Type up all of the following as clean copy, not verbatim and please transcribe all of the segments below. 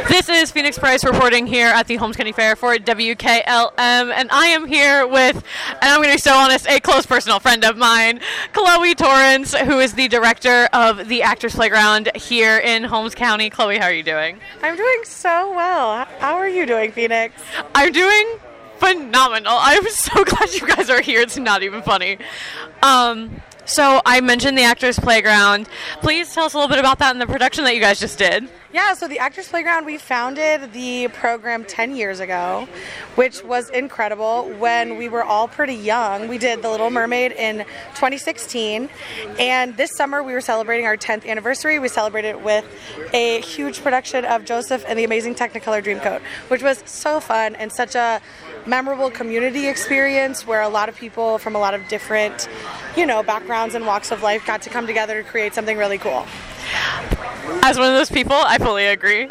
This is Phoenix Price reporting here at the Holmes County Fair for WKLM, and I am here with, and I'm going to be so honest, a close personal friend of mine, Chloe Torrance, who is the director of the Actors Playground here in Holmes County. Chloe, how are you doing? I'm doing so well. How are you doing, Phoenix? I'm doing phenomenal. I'm so glad you guys are here. It's not even funny. So I mentioned the Actors Playground. Please tell us a little bit about that and the production that you guys just did. Yeah, so the Actors Playground, we founded the program 10 years ago, which was incredible when we were all pretty young. We did The Little Mermaid in 2016, and this summer we were celebrating our 10th anniversary. We celebrated with a huge production of Joseph and the Amazing Technicolor Dreamcoat, which was so fun and such a memorable community experience where a lot of people from a lot of different, backgrounds and walks of life got to come together to create something really cool. As one of those people, I fully agree.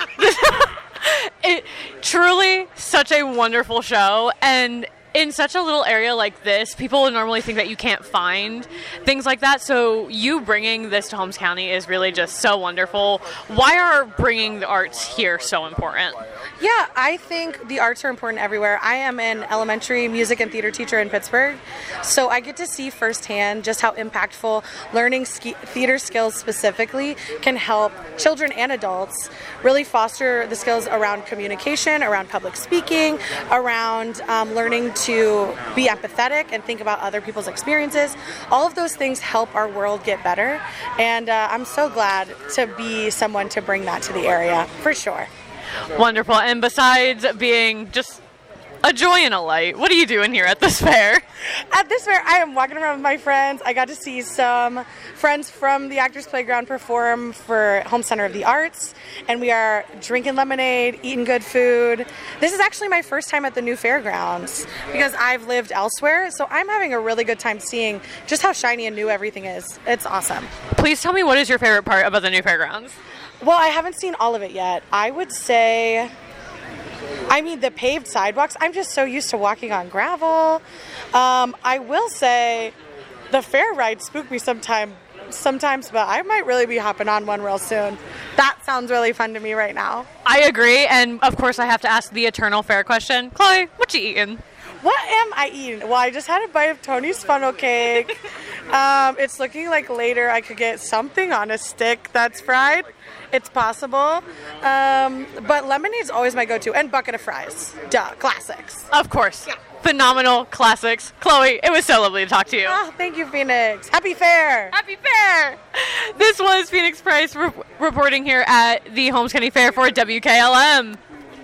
It truly such a wonderful show, and in such a little area like this, people would normally think that you can't find things like that. So you bringing this to Holmes County is really just so wonderful. Why are bringing the arts here so important? Yeah, I think the arts are important everywhere. I am an elementary music and theater teacher in Pittsburgh, so I get to see firsthand just how impactful learning theater skills specifically can help children and adults really foster the skills around communication, around public speaking, around learning to be empathetic and think about other people's experiences. All of those things help our world get better, and I'm so glad to be someone to bring that to the area, for sure. Wonderful. And besides being just a joy and a light, what are you doing here at this fair? At this fair, I am walking around with my friends. I got to see some friends from the Actors Playground perform for Home Center of the Arts, and we are drinking lemonade, eating good food. This is actually my first time at the new fairgrounds because I've lived elsewhere, so I'm having a really good time seeing just how shiny and new everything is. It's awesome. Please tell me, what is your favorite part about the new fairgrounds? Well, I haven't seen all of it yet. I would say, the paved sidewalks. I'm just so used to walking on gravel. I will say the fair rides spook me sometimes, but I might really be hopping on one real soon. That sounds really fun to me right now. I agree, and of course I have to ask the eternal fair question. Chloe, what you eating? What am I eating? Well, I just had a bite of Tony's funnel cake. It's looking like later I could get something on a stick that's fried. It's possible. But lemonade's always my go-to. And bucket of fries. Duh. Classics. Of course. Yeah. Phenomenal classics. Chloe, it was so lovely to talk to you. Oh, thank you, Phoenix. Happy fair. Happy fair. This was Phoenix Price reporting here at the Holmes County Fair for WKLM.